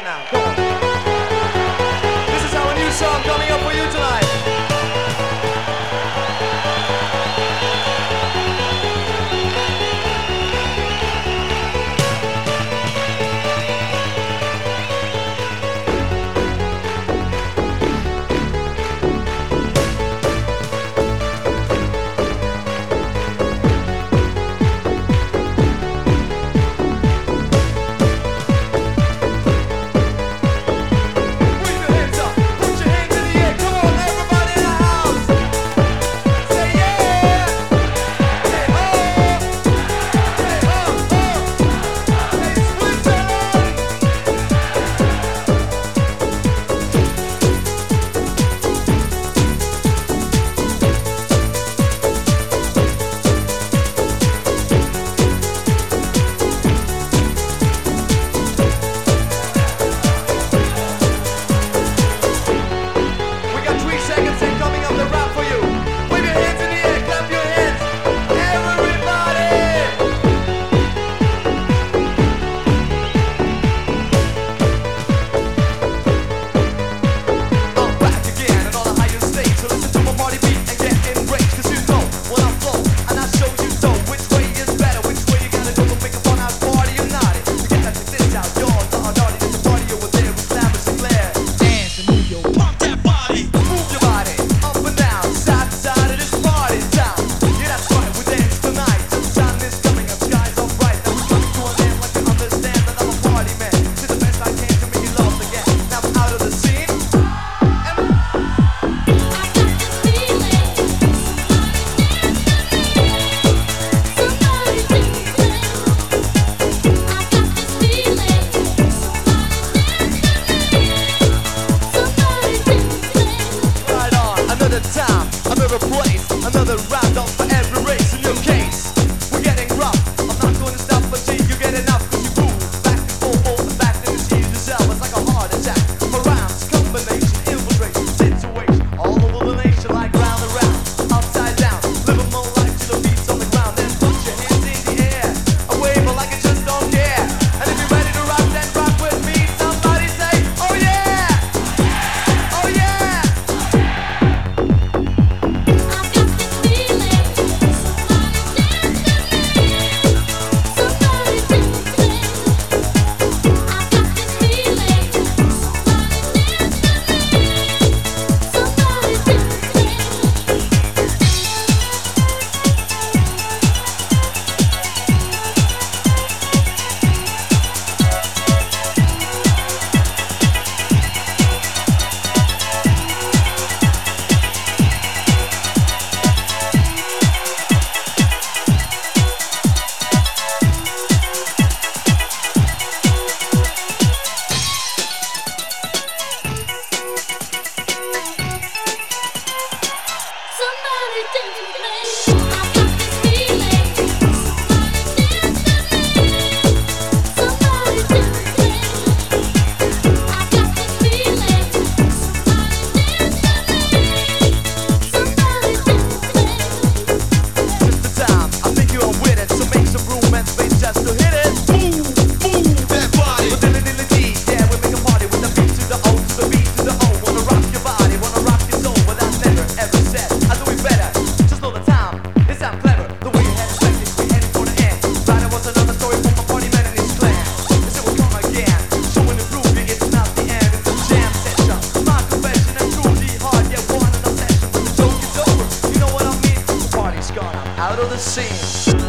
now. Come on. This is our new song coming up for you tonight. Another place, another round up for every race in your case. We're getting rough, I'm not going to stop until you get enough. Cause you move back and forth and back and see yourself. It's like a heart attack. Around, combination, infiltration, situation. All over the nation like round and round. Upside down, live a more life till the beats on the ground. Then put your hands in the air, a wave like you just don't care. And if you're ready to rock, then rock with me. Somebody say, oh yeah! Oh yeah! Out of the scene.